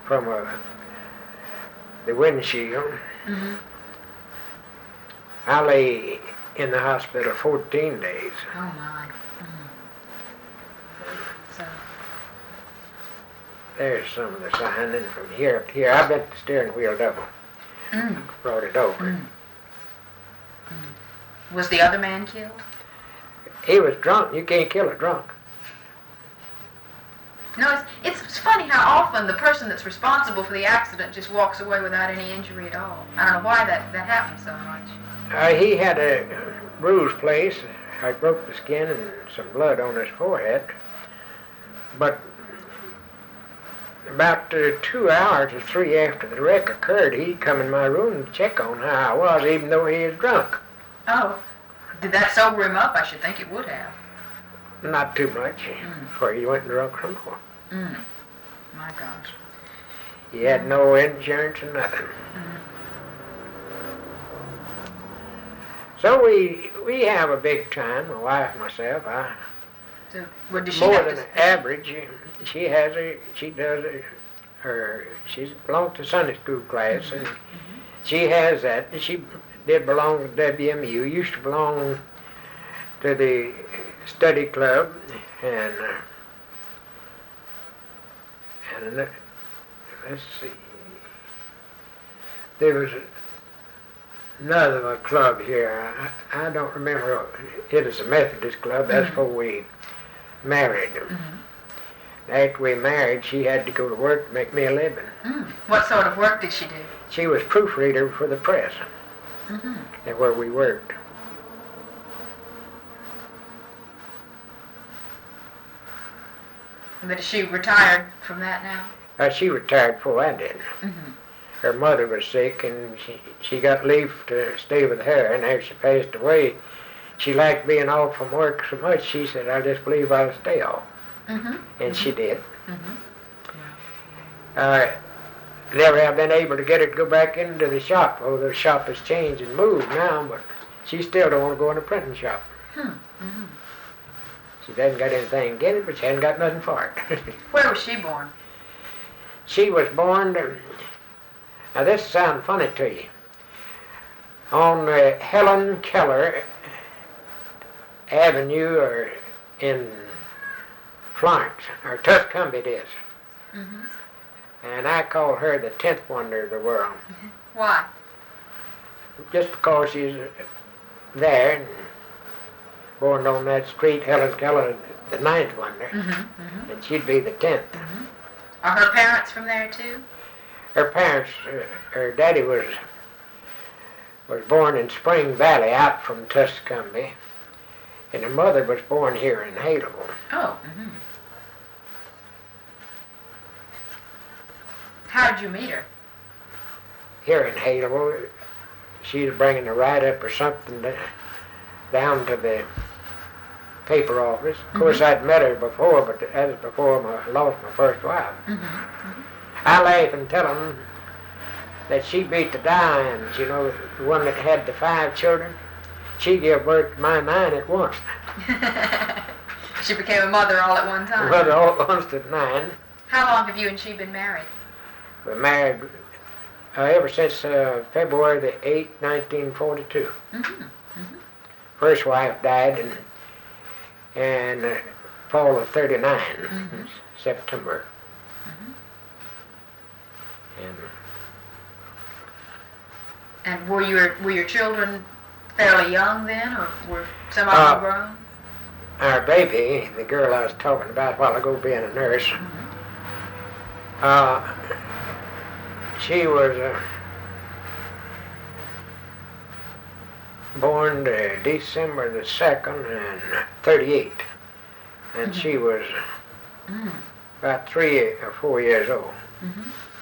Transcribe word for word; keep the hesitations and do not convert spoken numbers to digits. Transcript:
from a, the windshield. Mm-hmm. I lay in the hospital fourteen days. Oh my. Mm-hmm. So. There's some of the sign, and from here up to here, I bent the steering wheel double. Mm. Brought it over. Mm. Mm. Was the other man killed? He was drunk. You can't kill a drunk. No, it's, it's funny how often the person that's responsible for the accident just walks away without any injury at all. I don't know why that, that happens so much. Uh, he had a bruised place. I broke the skin and some blood on his forehead. But about uh, two hours or three after the wreck occurred, he'd come in my room to check on how I was, even though he was drunk. Oh. Did that sober him up? I should think it would have. Not too much, Mm. before he went drunk some more. Mm. My gosh. He had no insurance or nothing. Mm. So we we have a big time, my wife and myself. I, So, what does she more have than to average. She has a, she does a, her, she belongs to Sunday school class, and Mm-hmm. she has that. She did belong to W M U, used to belong to the study club, and, uh, and uh, let's see, there was another club here. I, I don't remember. It was a Methodist club. That's Mhm. before we married. Mm-hmm. After we married, she had to go to work to make me a living. Mm. What sort of work did she do? She was proofreader for the press, Mm-hmm. at where we worked. But is she retired from that now? Uh, she retired before I did. Mm-hmm. Her mother was sick, and she, she got leave to stay with her, and after she passed away, she liked being off from work so much, she said, I just believe I'll stay off. Mm-hmm. And she did. Mm-hmm. Uh, never have been able to get her to go back into the shop. Oh, the shop has changed and moved now, but she still don't want to go in the printing shop. Hmm. Mm-hmm. She doesn't got anything against it, but she hasn't got nothing for it. Where was she born? She was born, to, now this sounds funny to you, on uh, Helen Keller Avenue, or in Florence, or Tuscumbia it is. Mm-hmm. And I call her the tenth wonder of the world. Why? Just because she's there and born on that street, Helen Keller, the ninth wonder, Mm-hmm. Mm-hmm. and she'd be the tenth. Mm-hmm. Are her parents from there too? Her parents, uh, her daddy was was born in Spring Valley, out from Tuscumbia, and her mother was born here in Halo. Oh. Mm-hmm. How did you meet her? Here in Halo, she was bringing a write-up or something to, down to the paper office. Of course, Mhm. I'd met her before, but that was before I lost my first wife. Mm-hmm. Mm-hmm. I laugh and tell them that she beat the Dianes, you know, the one that had the five children. She gave birth to my nine at once. She became a mother all at one time. Mother all at once at nine. How long have you and she been married? We're married uh, ever since uh, February the eighth, nineteen forty-two. Mm-hmm. Mm-hmm. First wife died in, in uh, fall of thirty-nine, Mhm. September. Mm-hmm. And And were your were your children fairly young then, or were some of Uh, them grown? our baby, the girl I was talking about a while ago being a nurse, Mm-hmm. uh, she was uh, born uh, December the second and thirty-eight. And Mhm. she was Mm-hmm. about three or four years old. Mm-hmm.